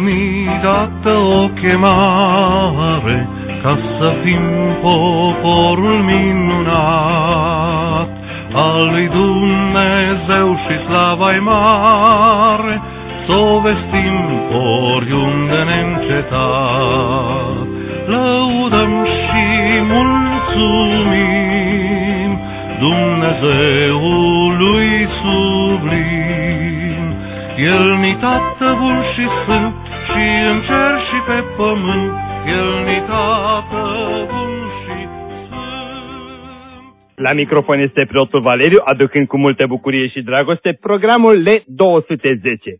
mi dată o chemare ca să fim poporul minunat al lui Dumnezeu și slava-i mare, s-o vestim oriunde neîncetat. Lăudăm și mulțumim Dumnezeului sublim. El-ni Tată bun și sfânt, și în cer și pe pământ, El-ni Tată bun și sfânt. La microfon este preotul Valeriu, aducând cu multă bucurie și dragoste programul L210.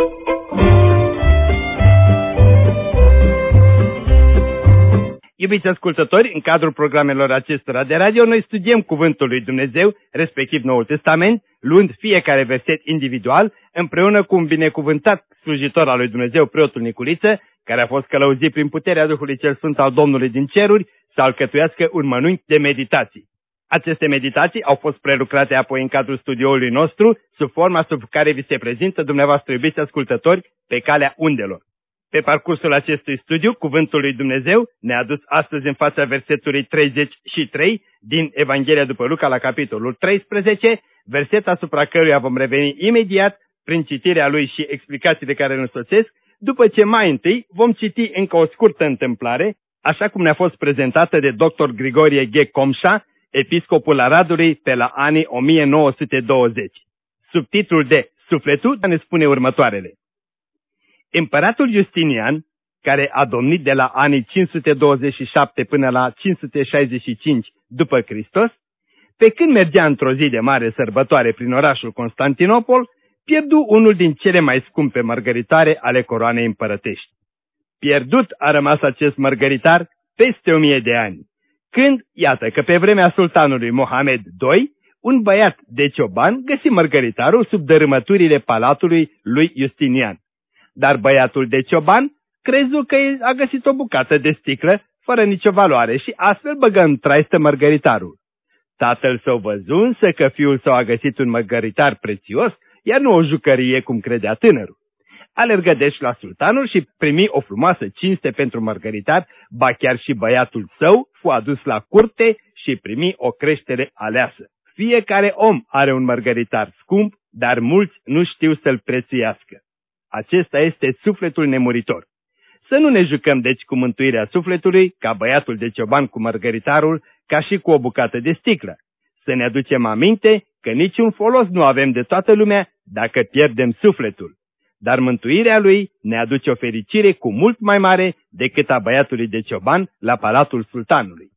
Iubiți ascultători, în cadrul programelor acestora de radio, noi studiem Cuvântul lui Dumnezeu, respectiv Noul Testament, luând fiecare verset individual, împreună cu un binecuvântat slujitor al lui Dumnezeu, preotul Niculiță, care a fost călăuzit prin puterea Duhului Cel Sfânt al Domnului din ceruri, să alcătuiască un mănânc de meditații. Aceste meditații au fost prelucrate apoi în cadrul studioului nostru, sub forma sub care vi se prezintă dumneavoastră, iubiți ascultători, pe calea undelor. Pe parcursul acestui studiu, Cuvântul lui Dumnezeu ne-a dus astăzi în fața versetului 33 din Evanghelia după Luca la capitolul 13, verset asupra căruia vom reveni imediat prin citirea lui și explicațiile care îl însoțesc, după ce mai întâi vom citi încă o scurtă întâmplare, așa cum ne-a fost prezentată de dr. Grigorie G. Comșa, episcopul Aradului pe la anii 1920. Subtitlul de Sufletul ne spune următoarele. Împăratul Justinian, care a domnit de la anii 527 până la 565 după Hristos, pe când mergea într-o zi de mare sărbătoare prin orașul Constantinopol, pierdu unul din cele mai scumpe mărgăritare ale coroanei împărătești. Pierdut a rămas acest mărgăritar peste 1000 de ani, când, iată că pe vremea sultanului Mohamed II, un băiat de cioban găsi mărgăritarul sub dărâmăturile palatului lui Justinian. Dar băiatul de cioban crezu că a găsit o bucată de sticlă fără nicio valoare și astfel băgă în traistă mărgăritarul. Tatăl său văzu însă că fiul său a găsit un mărgăritar prețios, iar nu o jucărie cum credea tânărul. Alergă deci la sultanul și primi o frumoasă cinste pentru mărgăritar, ba chiar și băiatul său fu adus la curte și primi o creștere aleasă. Fiecare om are un mărgăritar scump, dar mulți nu știu să-l prețuiască. Acesta este sufletul nemuritor. Să nu ne jucăm deci cu mântuirea sufletului, ca băiatul de cioban cu mărgăritarul, ca și cu o bucată de sticlă. Să ne aducem aminte că niciun folos nu avem de toată lumea dacă pierdem sufletul. Dar mântuirea lui ne aduce o fericire cu mult mai mare decât a băiatului de cioban la palatul sultanului.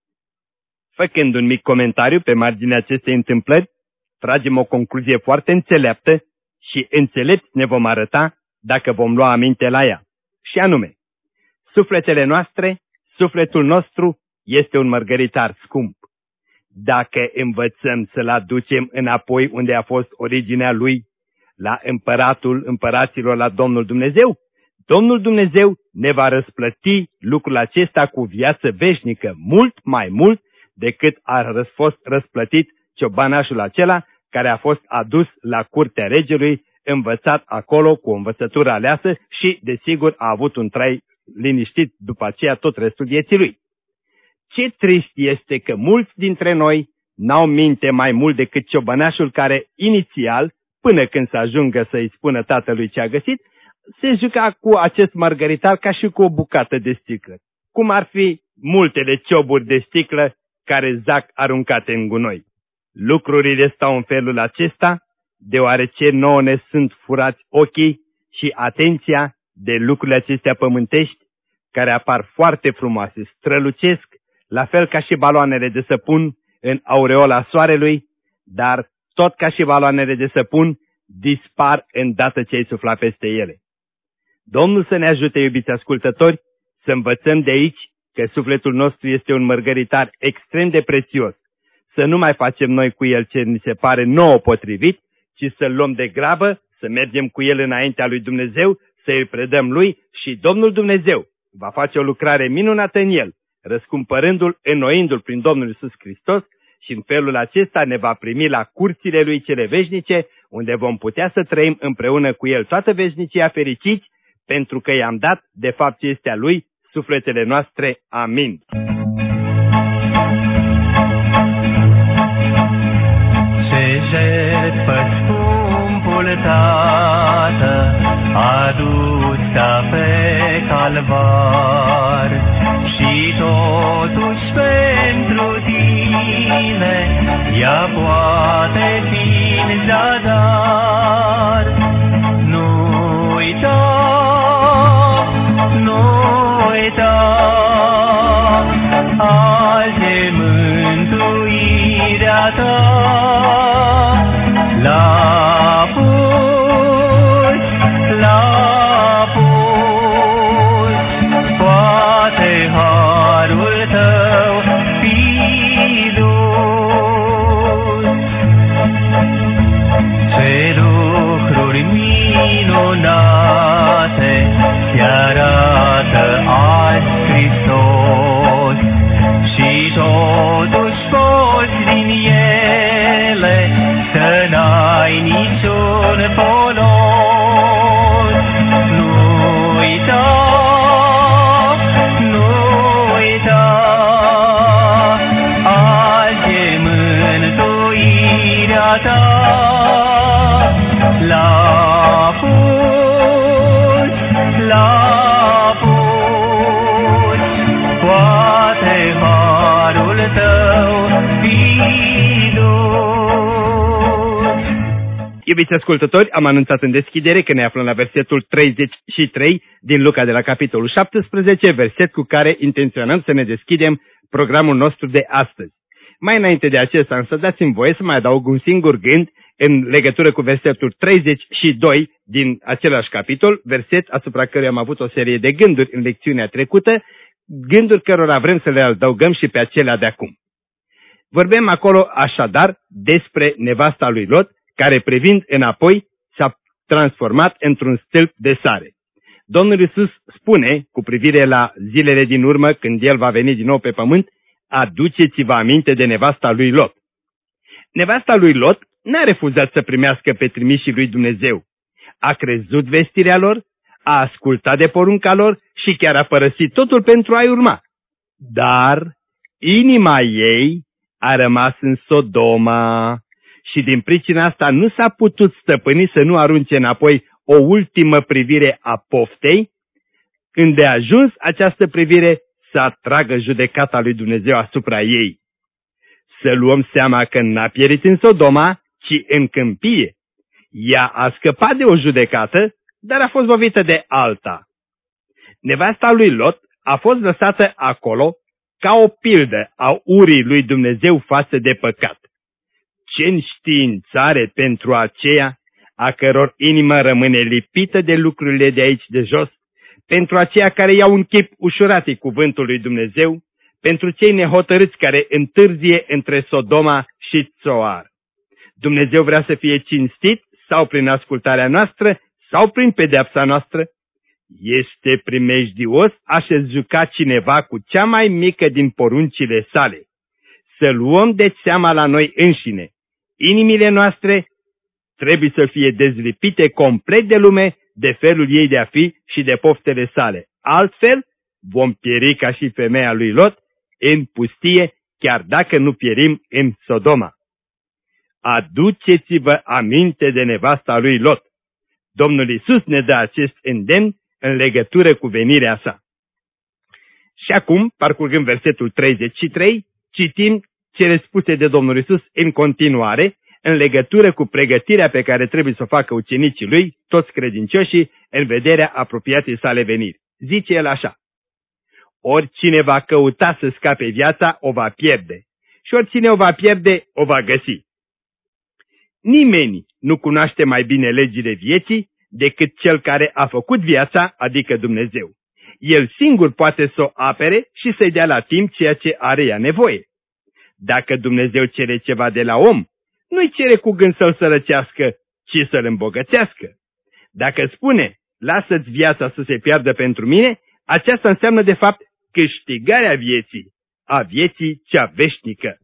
Făcând un mic comentariu pe marginea acestei întâmplări, tragem o concluzie foarte înțeleaptă și înțelepți ne vom arăta dacă vom lua aminte la ea. Și anume, sufletele noastre, sufletul nostru este un mărgăritar scump. Dacă învățăm să-l aducem înapoi unde a fost originea lui, la împăratul împăraților, la Domnul Dumnezeu, Domnul Dumnezeu ne va răsplăti lucrul acesta cu viață veșnică, mult mai mult decât a fost răsplătit ciobanașul acela care a fost adus la curtea regelui, învățat acolo cu o învățătură aleasă și, desigur, a avut un trai liniștit după aceea tot restul vieții lui. Ce trist este că mulți dintre noi n-au minte mai mult decât ciobănașul care, inițial, până când să ajungă să-i spună tatălui ce a găsit, se juca cu acest mărgăritar ca și cu o bucată de sticlă, cum ar fi multele cioburi de sticlă care zac aruncate în gunoi. Lucrurile stau în felul acesta, deoarece nouă ne sunt furați ochii și atenția de lucrurile acestea pământești, care apar foarte frumoase, strălucesc, la fel ca și baloanele de săpun în aureola soarelui, dar tot ca și baloanele de săpun dispar îndată ce ai sufla peste ele. Domnul să ne ajute, iubiți ascultători, să învățăm de aici că sufletul nostru este un mărgăritar extrem de prețios, să nu mai facem noi cu el ce ni se pare nouă potrivit, ci să-l luăm de grabă, să mergem cu el înaintea lui Dumnezeu, să-i predăm lui și Domnul Dumnezeu va face o lucrare minunată în el, răscumpărându-l, înnoindu-l prin Domnul Iisus Hristos și în felul acesta ne va primi la curțile lui cele veșnice, unde vom putea să trăim împreună cu el toată veșnicia fericiți, pentru că i-am dat, de fapt ce este a Lui, sufletele noastre. Amin. Ce jertfă scumpul Tată adusă pe calvar, și totuși pentru tine ea poate fi în zadar. Nu uita, nu uita, azi e mântuirea ta. La pus, poate harul tău fi dus. Ce lucruri minunate ți arată azi Hristos, și totuși poți din ele să n-ai niciun folos. Nu uita, nu uita, azi e mântuirea ta. La pus, poate harul tău fi dus. Iubiți ascultători, am anunțat în deschidere că ne aflăm la versetul 33 din Luca de la capitolul 17, verset cu care intenționăm să ne deschidem programul nostru de astăzi. Mai înainte de acesta, însă, dați-mi voie să mai adaug un singur gând în legătură cu versetul 32 din același capitol, verset asupra căruia am avut o serie de gânduri în lecțiunea trecută, gânduri cărora vrem să le adăugăm și pe acelea de acum. Vorbim acolo așadar despre nevasta lui Lot, care privind înapoi s-a transformat într-un stâlp de sare. Domnul Iisus spune, cu privire la zilele din urmă, când El va veni din nou pe pământ, aduceți-vă aminte de nevasta lui Lot. Nevasta lui Lot n-a refuzat să primească pe trimișii lui Dumnezeu. A crezut vestirea lor, a ascultat de porunca lor și chiar a părăsit totul pentru a-i urma. Dar inima ei a rămas în Sodoma și din pricina asta nu s-a putut stăpâni să nu arunce înapoi o ultimă privire a poftei, când de ajuns această privire să atragă judecata lui Dumnezeu asupra ei. Să luăm seama că n-a pierit în Sodoma, ci în câmpie. Ea a scăpat de o judecată, dar a fost lovită de alta. Nevasta lui Lot a fost lăsată acolo ca o pildă a urii lui Dumnezeu față de păcat. Ce înștiințare pentru aceia a căror inimă rămâne lipită de lucrurile de aici de jos, pentru aceia care iau un chip ușuratic cuvântul lui Dumnezeu, pentru cei nehotărâți care întârzie între Sodoma și Țoar. Dumnezeu vrea să fie cinstit sau prin ascultarea noastră sau prin pedeapsa noastră. Este primejdios a-și juca cineva cu cea mai mică din poruncile sale. Să luăm de seama la noi înșine. Inimile noastre trebuie să fie dezlipite complet de lume, de felul ei de a fi și de poftele sale. Altfel, vom pieri ca și femeia lui Lot în pustie, chiar dacă nu pierim în Sodoma. Aduceți-vă aminte de nevasta lui Lot. Domnul Iisus ne dă acest îndemn în legătură cu venirea sa. Și acum, parcurgând versetul 33, citim cele spuse de Domnul Iisus în continuare, în legătură cu pregătirea pe care trebuie să o facă ucenicii lui, toți credincioșii, în vederea apropiatei sale veniri. Zice el așa: oricine va căuta să scape viața, o va pierde, și oricine o va pierde, o va găsi. Nimeni nu cunoaște mai bine legile vieții decât cel care a făcut viața, adică Dumnezeu. El singur poate să o apere și să-i dea la timp ceea ce are ea nevoie. Dacă Dumnezeu cere ceva de la om, nu-i cere cu gând să-l sărăcească, ci să-l îmbogățească. Dacă spune, lasă-ți viața să se piardă pentru mine, aceasta înseamnă de fapt câștigarea vieții, a vieții cea veșnică.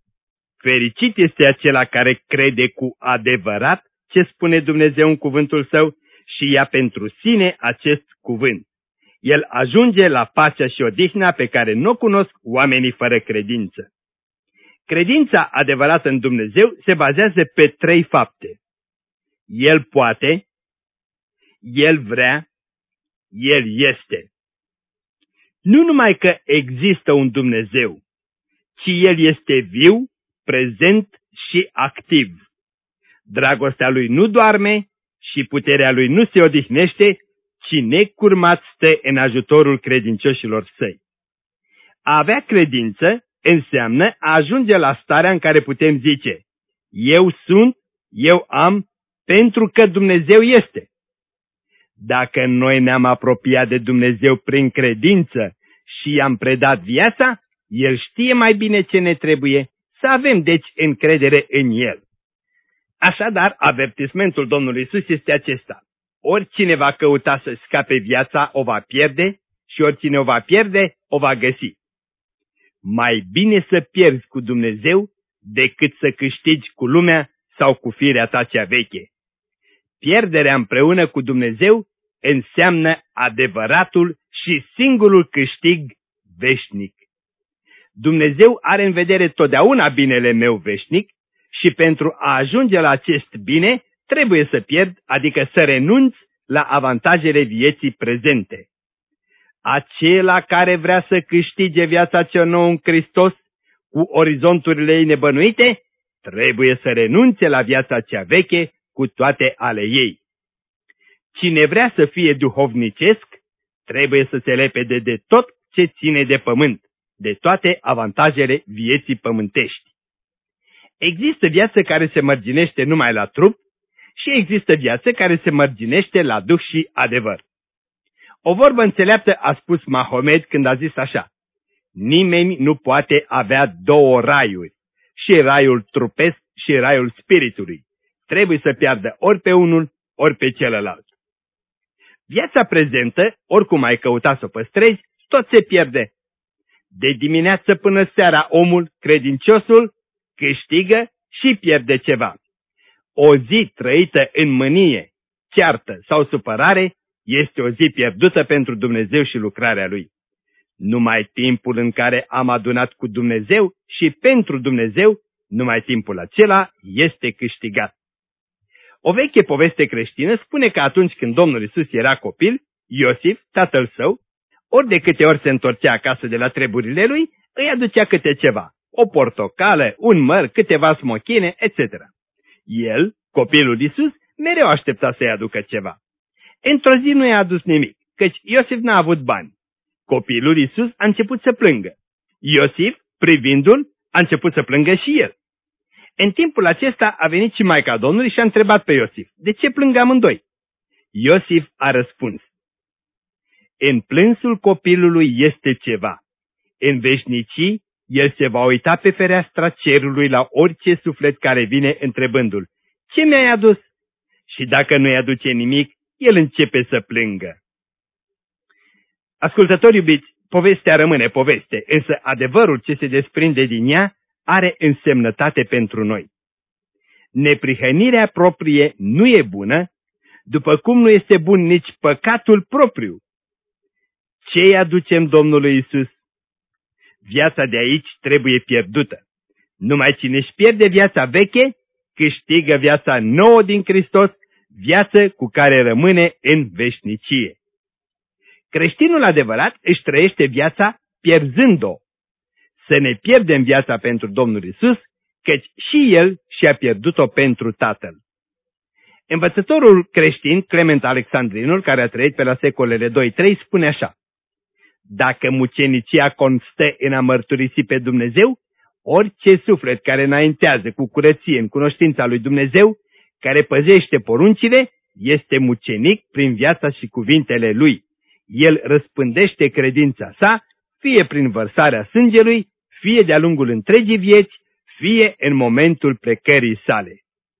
Fericit este acela care crede cu adevărat ce spune Dumnezeu în cuvântul său și ia pentru sine acest cuvânt. El ajunge la pacea și odihna pe care nu o cunosc oamenii fără credință. Credința adevărată în Dumnezeu se bazează pe 3 fapte. El poate, El vrea, El este. Nu numai că există un Dumnezeu, ci El este viu, prezent și activ. Dragostea Lui nu doarme și puterea Lui nu se odihnește, ci necurmat stă în ajutorul credincioșilor Săi. A avea credință înseamnă a ajunge la starea în care putem zice: eu sunt, eu am, pentru că Dumnezeu este. Dacă noi ne-am apropiat de Dumnezeu prin credință și i-am predat viața, El știe mai bine ce ne trebuie, să avem deci încredere în El. Așadar, avertismentul Domnului Iisus este acesta: oricine va căuta să scape viața o va pierde și oricine o va pierde o va găsi. Mai bine să pierzi cu Dumnezeu decât să câștigi cu lumea sau cu firea ta cea veche. Pierderea împreună cu Dumnezeu înseamnă adevăratul și singurul câștig veșnic. Dumnezeu are în vedere totdeauna binele meu veșnic și pentru a ajunge la acest bine trebuie să pierd, adică să renunț la avantajele vieții prezente. Acela care vrea să câștige viața cea nouă în Hristos cu orizonturile ei nebănuite, trebuie să renunțe la viața cea veche cu toate ale ei. Cine vrea să fie duhovnicesc, trebuie să se lepede de tot ce ține de pământ, de toate avantajele vieții pământești. Există viață care se mărginește numai la trup și există viață care se mărginește la duh și adevăr. O vorbă înțeleaptă a spus Mahomed când a zis așa: nimeni nu poate avea 2 raiuri, și raiul trupesc și raiul spiritului. Trebuie să piardă ori pe unul, ori pe celălalt. Viața prezentă, oricum ai căuta să o păstrezi, tot se pierde. De dimineață până seara omul, credinciosul, câștigă și pierde ceva. O zi trăită în mânie, ceartă sau supărare este o zi pierdută pentru Dumnezeu și lucrarea Lui. Numai timpul în care am adunat cu Dumnezeu și pentru Dumnezeu, numai timpul acela este câștigat. O veche poveste creștină spune că atunci când Domnul Iisus era copil, Iosif, tatăl său, ori de câte ori se întorcea acasă de la treburile lui, îi aducea câte ceva, o portocală, un măr, câteva smochine, etc. El, copilul Iisus, mereu aștepta să-i aducă ceva. Într-o zi nu i-a adus nimic, căci Iosif n-a avut bani. Copilul Iisus a început să plângă. Iosif, privindu-l, a început să plângă și el. În timpul acesta a venit și Maica Domnului și a întrebat pe Iosif: de ce plâng amândoi? Iosif a răspuns: în plânsul copilului este ceva. În veșnicii, el se va uita pe fereastra cerului la orice suflet care vine întrebându-l: ce mi-ai adus? Și dacă nu-i aduce nimic, el începe să plângă. Ascultători iubiți, povestea rămâne poveste, însă adevărul ce se desprinde din ea are însemnătate pentru noi. Neprihănirea proprie nu e bună, după cum nu este bun nici păcatul propriu. Ce-i aducem Domnului Iisus? Viața de aici trebuie pierdută. Numai cine își pierde viața veche, câștigă viața nouă din Hristos, viață cu care rămâne în veșnicie. Creștinul adevărat își trăiește viața pierzând-o. Să ne pierdem viața pentru Domnul Iisus, căci și El și-a pierdut-o pentru Tatăl. Învățătorul creștin Clement Alexandrinul, care a trăit pe la secolele 2-3, spune așa: dacă mucenicia constă în a mărturisi pe Dumnezeu, orice suflet care înaintează cu curăție în cunoștința lui Dumnezeu, care păzește poruncile, este mucenic prin viața și cuvintele lui. El răspândește credința sa, fie prin vărsarea sângelui, fie de-a lungul întregii vieți, fie în momentul plecării sale.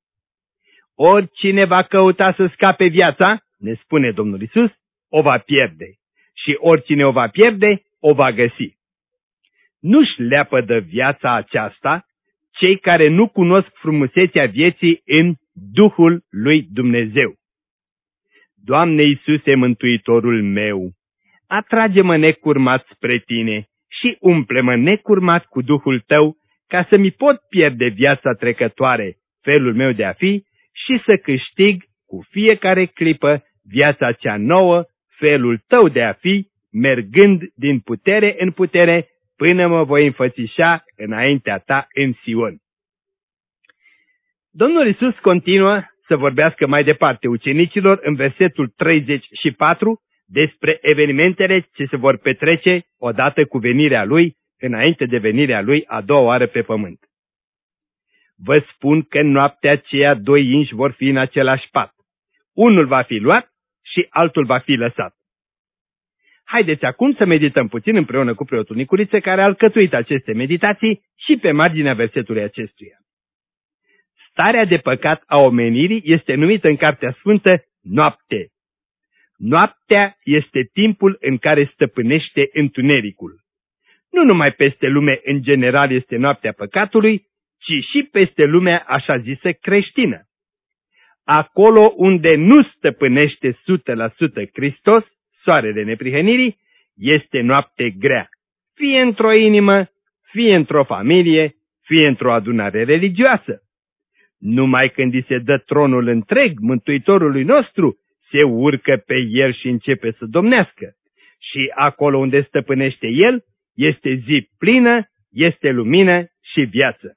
Oricine va căuta să scape viața, ne spune Domnul Iisus, o va pierde. Și oricine o va pierde, o va găsi. Nu-și leapădă viața aceasta cei care nu cunosc frumusețea vieții în Duhul lui Dumnezeu. Doamne Iisuse, Mântuitorul meu, atrage-mă necurmat spre Tine și umple-mă necurmat cu Duhul Tău, ca să mi pot pierde viața trecătoare, felul meu de a fi, și să câștig cu fiecare clipă viața cea nouă, felul Tău de a fi, mergând din putere în putere, până mă voi înfățișa înaintea Ta în Sion. Domnul Iisus continuă să vorbească mai departe ucenicilor în versetul 34 despre evenimentele ce se vor petrece odată cu venirea Lui, înainte de venirea Lui a doua oară pe pământ. Vă spun că în noaptea aceea 2 inși vor fi în același pat. Unul va fi luat și altul va fi lăsat. Haideți acum să medităm puțin împreună cu preotul Nicuriță, care a alcătuit aceste meditații și pe marginea versetului acestuia. Starea de păcat a omenirii este numită în Cartea Sfântă noapte. Noaptea este timpul în care stăpânește întunericul. Nu numai peste lume în general este noaptea păcatului, ci și peste lumea așa zisă creștină. Acolo unde nu stăpânește 100% Hristos, soarele neprihănirii, este noapte grea, fie într-o inimă, fie într-o familie, fie într-o adunare religioasă. Numai când îi se dă tronul întreg Mântuitorului nostru, se urcă pe el și începe să domnească. Și acolo unde stăpânește el, este zi plină, este lumină și viață.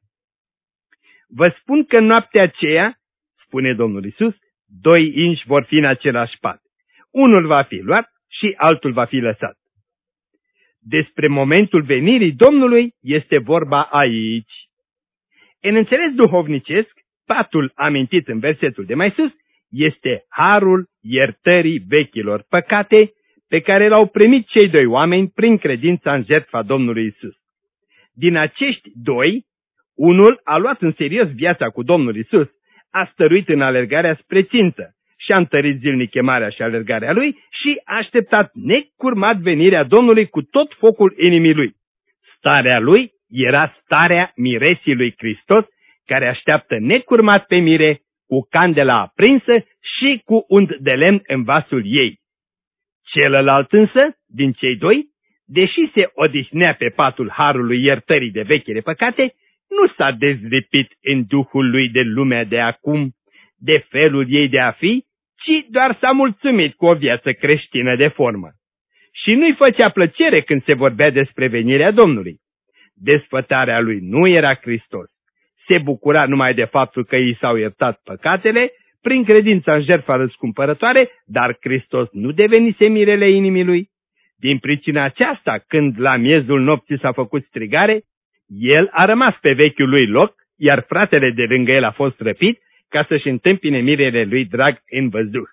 Vă spun că în noaptea aceea, spune Domnul Iisus, 2 inși vor fi în același pat. Unul va fi luat și altul va fi lăsat. Despre momentul venirii Domnului este vorba aici. În înțeles duhovnicesc, patul amintit în versetul de mai sus este harul iertării vechilor păcate pe care l-au primit cei 2 oameni prin credința în jertfa Domnului Iisus. Din acești 2, unul a luat în serios viața cu Domnul Iisus, a stăruit în alergarea spre țintă și a întărit zilnic chemarea și alergarea lui și a așteptat necurmat venirea Domnului cu tot focul inimii lui. Starea lui era starea miresii lui Hristos, care așteaptă necurmat pe mire, cu candela aprinsă și cu unt de lemn în vasul ei. Celălalt însă, din cei 2, deși se odihnea pe patul harului iertării de vechile păcate, nu s-a dezlipit în duhul lui de lumea de acum, de felul ei de a fi, ci doar s-a mulțumit cu o viață creștină de formă. Și nu-i făcea plăcere când se vorbea despre venirea Domnului. Desfătarea lui nu era Hristos. Se bucura numai de faptul că i s-au iertat păcatele prin credința în jertfa răscumpărătoare, dar Hristos nu devenise mirele inimii lui. Din pricina aceasta, când la miezul nopții s-a făcut strigare, el a rămas pe vechiul lui loc, iar fratele de lângă el a fost răpit ca să-și întâmpine mirele lui drag în văzduh.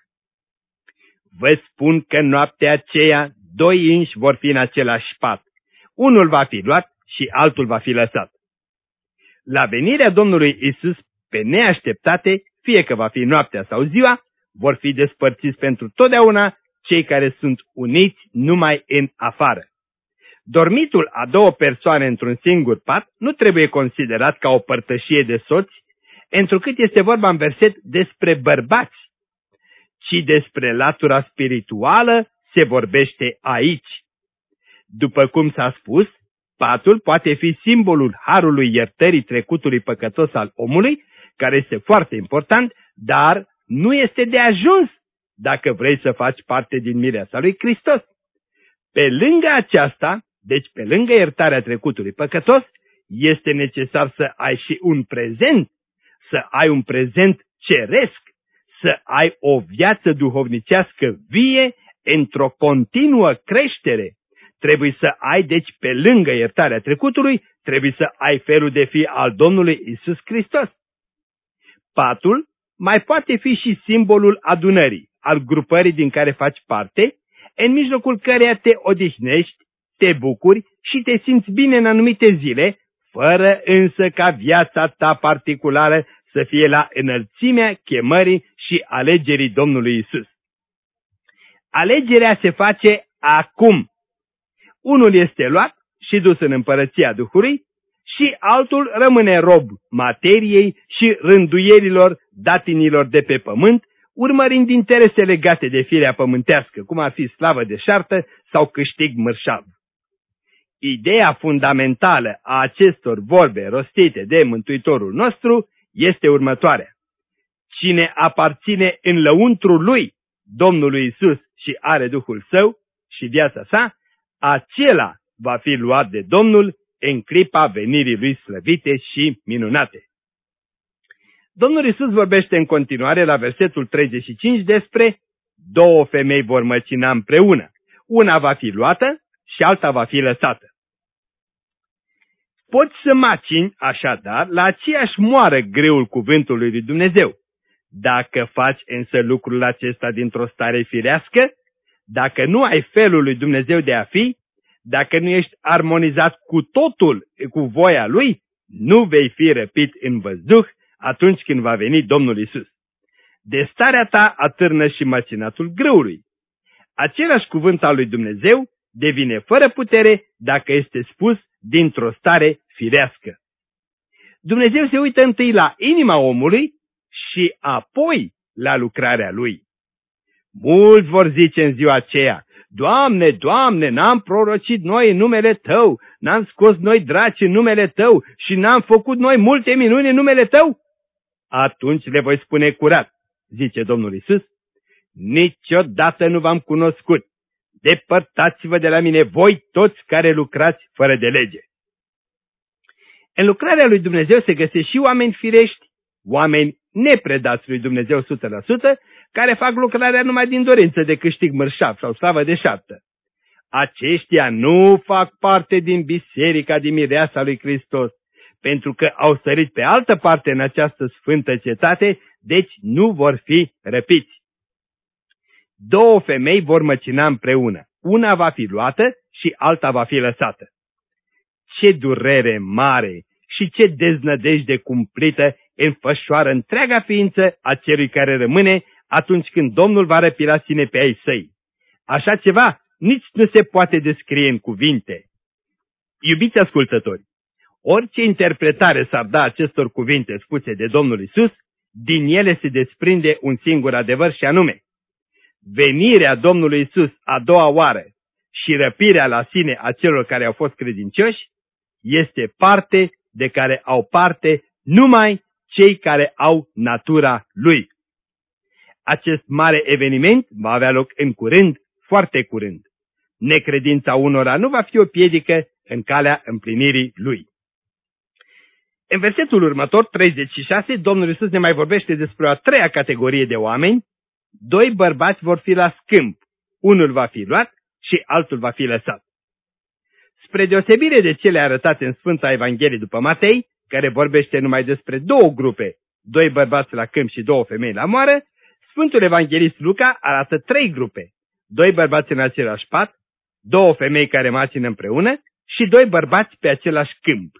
Vă spun că noaptea aceea 2 inși vor fi în același pat. Unul va fi luat și altul va fi lăsat. La venirea Domnului Iisus, pe neașteptate, fie că va fi noaptea sau ziua, vor fi despărțiți pentru totdeauna cei care sunt uniți numai în afară. Dormitul a 2 persoane într-un singur pat nu trebuie considerat ca o părtășie de soți, întrucât este vorba în verset despre bărbați, ci despre latura spirituală se vorbește aici. După cum s-a spus, patul poate fi simbolul harului iertării trecutului păcătos al omului, care este foarte important, dar nu este de ajuns dacă vrei să faci parte din mireasa lui Hristos. Pe lângă aceasta, deci pe lângă iertarea trecutului păcătos, este necesar să ai și un prezent, să ai un prezent ceresc, să ai o viață duhovnicească vie într-o continuă creștere. Trebuie să ai, deci, pe lângă iertarea trecutului, trebuie să ai felul de fi al Domnului Iisus Hristos. Patul mai poate fi și simbolul adunării, al grupării din care faci parte, în mijlocul căreia te odihnești, te bucuri și te simți bine în anumite zile, fără însă ca viața ta particulară să fie la înălțimea chemării și alegerii Domnului Iisus. Alegerea se face acum. Unul este luat și dus în împărăția Duhului și altul rămâne rob materiei și rânduierilor datinilor de pe pământ, urmărind interese legate de firea pământească, cum ar fi slavă deșartă sau câștig mărșav. Ideea fundamentală a acestor vorbe rostite de Mântuitorul nostru este următoarea. Cine aparține în lăuntrul lui Domnului Isus și are Duhul Său și viața sa, acela va fi luat de Domnul în clipa venirii lui slăvite și minunate. Domnul Iisus vorbește în continuare la versetul 35 despre două femei vor măcina împreună. Una va fi luată și alta va fi lăsată. Poți să macini, așadar, la aceeași moară greul cuvântului lui Dumnezeu. Dacă faci însă lucrul acesta dintr-o stare firească, dacă nu ai felul lui Dumnezeu de a fi, dacă nu ești armonizat cu totul cu voia Lui, nu vei fi răpit în văzduh atunci când va veni Domnul Iisus. De starea ta atârnă și macinatul grâului. Același cuvânt al lui Dumnezeu devine fără putere dacă este spus dintr-o stare firească. Dumnezeu se uită întâi la inima omului și apoi la lucrarea lui. Mulți vor zice în ziua aceea: Doamne, Doamne, n-am prorocit noi în numele Tău, n-am scos noi draci în numele Tău și n-am făcut noi multe minuni în numele Tău? Atunci le voi spune curat, zice Domnul Iisus: niciodată nu v-am cunoscut. Depărtați-vă de la mine voi toți care lucrați fără de lege. În lucrarea lui Dumnezeu se găsesc și oameni firești, oameni nepredați lui Dumnezeu 100%, care fac lucrarea numai din dorință de câștig mărșav sau slavă deșartă. Aceștia nu fac parte din biserica din mireasa lui Hristos, pentru că au sărit pe altă parte în această sfântă cetate, deci nu vor fi răpiți. Două femei vor măcina împreună, una va fi luată și alta va fi lăsată. Ce durere mare și ce deznădejde cumplită înfășoară întreaga ființă a celui care rămâne atunci când Domnul va răpi la sine pe ai săi. Așa ceva nici nu se poate descrie în cuvinte. Iubiți ascultători, orice interpretare s-ar da acestor cuvinte spuse de Domnul Iisus, din ele se desprinde un singur adevăr și anume: venirea Domnului Iisus a doua oară și răpirea la sine a celor care au fost credincioși este parte de care au parte numai cei care au natura Lui. Acest mare eveniment va avea loc în curând, foarte curând. Necredința unora nu va fi o piedică în calea împlinirii Lui. În versetul următor, 36, Domnul Iisus ne mai vorbește despre a treia categorie de oameni. Doi bărbați vor fi la scâmp, unul va fi luat și altul va fi lăsat. Spre deosebire de cele arătate în Sfânta Evanghelie după Matei, care vorbește numai despre două grupe, doi bărbați la câmp și două femei la moară, Sfântul Evanghelist Luca arată trei grupe, doi bărbați în același pat, două femei care macină împreună și doi bărbați pe același câmp.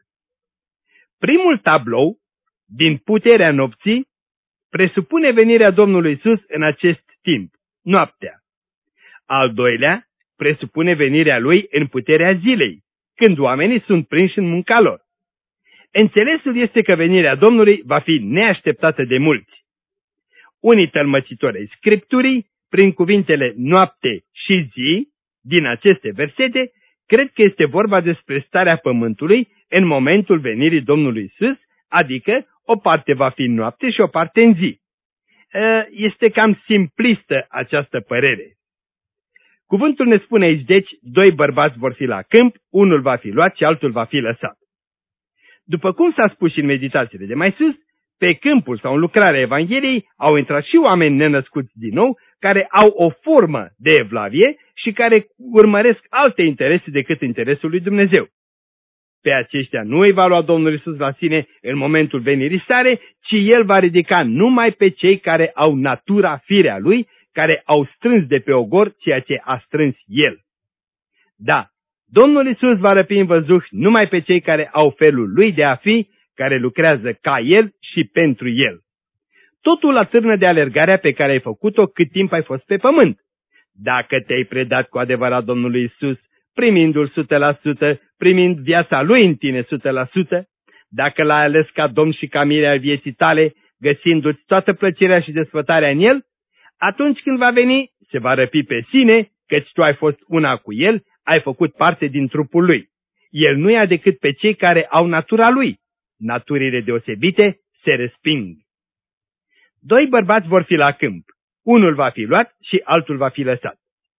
Primul tablou, din puterea nopții, presupune venirea Domnului Iisus în acest timp, noaptea. Al doilea presupune venirea Lui în puterea zilei, când oamenii sunt prinși în munca lor. Înțelesul este că venirea Domnului va fi neașteptată de mulți. Unii tălmăcitori ai Scripturii, prin cuvintele noapte și zi, din aceste versete, cred că este vorba despre starea pământului în momentul venirii Domnului Iisus, adică o parte va fi în noapte și o parte în zi. Este cam simplistă această părere. Cuvântul ne spune aici, deci, doi bărbați vor fi la câmp, unul va fi luat și altul va fi lăsat. După cum s-a spus și în meditațiile de mai sus, pe câmpul sau în lucrarea Evangheliei au intrat și oameni nenăscuți din nou, care au o formă de evlavie și care urmăresc alte interese decât interesul lui Dumnezeu. Pe aceștia nu îi va lua Domnul Iisus la sine în momentul venirii sale, ci El va ridica numai pe cei care au natura, firea Lui, care au strâns de pe ogor ceea ce a strâns El. Da, Domnul Iisus va răpi în văzduh numai pe cei care au felul Lui de a fi, care lucrează ca El și pentru El. Totul atârnă de alergarea pe care ai făcut-o cât timp ai fost pe pământ. Dacă te-ai predat cu adevărat Domnului Iisus, primindu-L 100%, primind viața Lui în tine 100%, dacă L-ai ales ca Domn și ca mire al vieții tale, găsindu-ți toată plăcerea și desfătarea în El, Atunci când va veni, se va răpi pe sine, căci tu ai fost una cu el, ai făcut parte din trupul lui. El nu ia decât pe cei care au natura lui. Naturile deosebite se resping. 2 bărbați vor fi la câmp. Unul va fi luat și altul va fi lăsat.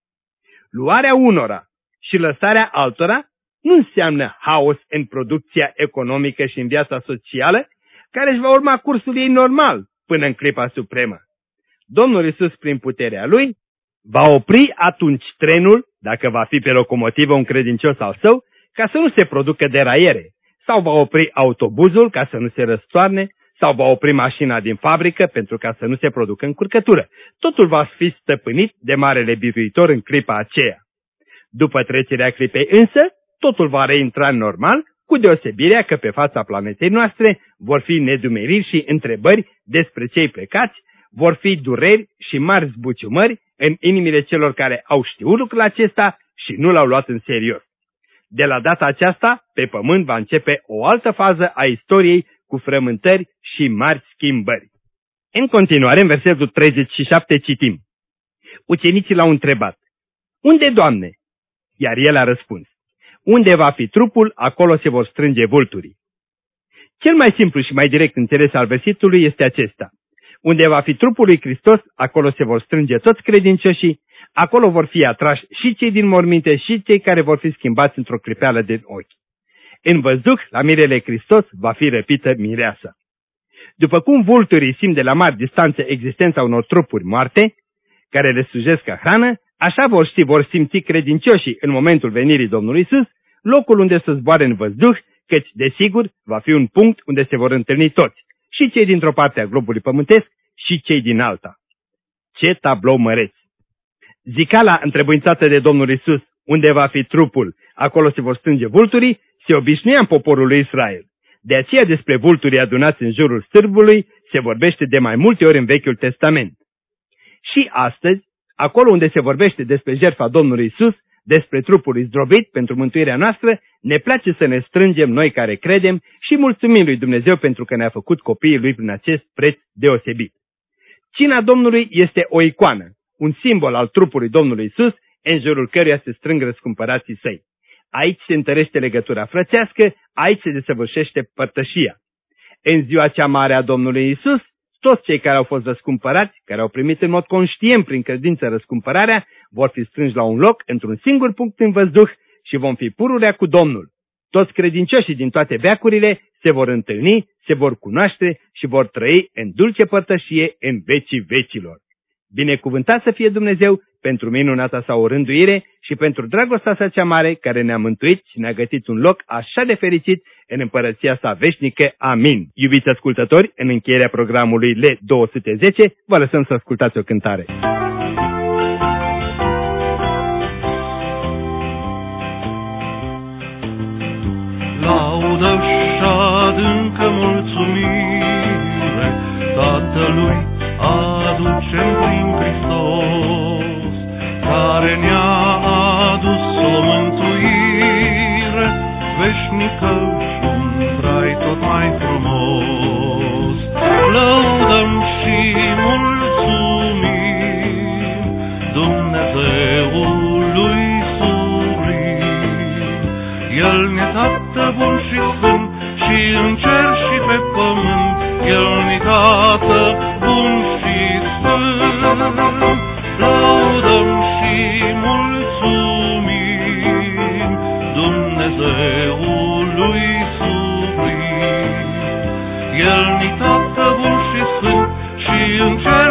Luarea unora și lăsarea altora nu înseamnă haos în producția economică și în viața socială, care își va urma cursul ei normal până în clipa supremă. Domnul Iisus, prin puterea Lui, va opri atunci trenul, dacă va fi pe locomotivă un credincios al său, ca să nu se producă deraiere, sau va opri autobuzul ca să nu se răstoarne, sau va opri mașina din fabrică pentru ca să nu se producă încurcătură. Totul va fi stăpânit de Marele Biruitor în clipa aceea. După trecerea clipei însă, totul va reintra în normal, cu deosebirea că pe fața planetei noastre vor fi nedumeriri și întrebări despre cei plecați, vor fi dureri și mari zbuciumări în inimile celor care au știut lucrul acesta și nu l-au luat în serios. De la data aceasta, pe pământ va începe o altă fază a istoriei cu frământări și mari schimbări. În continuare, în versetul 37 citim: Ucenicii l-au întrebat: Unde, Doamne? Iar el a răspuns: Unde va fi trupul, acolo se vor strânge vulturii. Cel mai simplu și mai direct înțeles al versetului este acesta: Unde va fi trupul lui Hristos, acolo se vor strânge toți credincioșii, acolo vor fi atrași și cei din morminte și cei care vor fi schimbați într-o clipeală de ochi. În văzduh, la mirele Hristos, va fi răpită mireasa. După cum vulturii simt de la mari distanțe existența unor trupuri moarte, care le slujesc ca hrană, așa vor simți credincioșii în momentul venirii Domnului Iisus, locul unde să zboare în văzduh, căci, desigur, va fi un punct unde se vor întâlni toți, și cei dintr-o parte a globului pământesc și cei din alta. Ce tablou măreț! Zicala întrebuințată de Domnul Iisus, unde va fi trupul, acolo se vor strânge vulturii, se obișnuia în poporul lui Israel. De aceea despre vulturii adunați în jurul stârbului se vorbește de mai multe ori în Vechiul Testament. Și astăzi, acolo unde se vorbește despre jertfa Domnului Iisus, despre trupul izdrobit pentru mântuirea noastră, ne place să ne strângem noi care credem și mulțumim lui Dumnezeu pentru că ne-a făcut copiii lui prin acest preț deosebit. Cina Domnului este o icoană, un simbol al trupului Domnului Iisus, în jurul căruia se strâng răscumpărații săi. Aici se întărește legătura frățească, aici se desăvârșește părtășia. În ziua cea mare a Domnului Iisus, toți cei care au fost răscumpărați, care au primit în mod conștient prin credință răscumpărarea, vor fi strânși la un loc, într-un singur punct în văzduh și vom fi pururea cu Domnul. Toți credincioșii din toate veacurile se vor întâlni, se vor cunoaște și vor trăi în dulce părtășie în vecii vecilor. Binecuvântat să fie Dumnezeu pentru minunata sa o rânduire și pentru dragostea sa cea mare care ne-a mântuit și ne-a găsit un loc așa de fericit în împărăția sa veșnică. Amin. Iubiți ascultători, în încheierea programului L210, vă lăsăm să ascultați o cântare. Laudă și adâncă mulțumire Tatălui aducem prin Hristos, care ne-a adus o mântuire veșnică și un trai tot mai frumos. Lăudăm și mulțumim Dumnezeului sublim. El ne tată bun și sfânt și în cer și pe pământ, El ne tată bun și sfânt. Laudăm și mulțumim Dumnezeului sublim. El ni tată bun și sfânt și în cer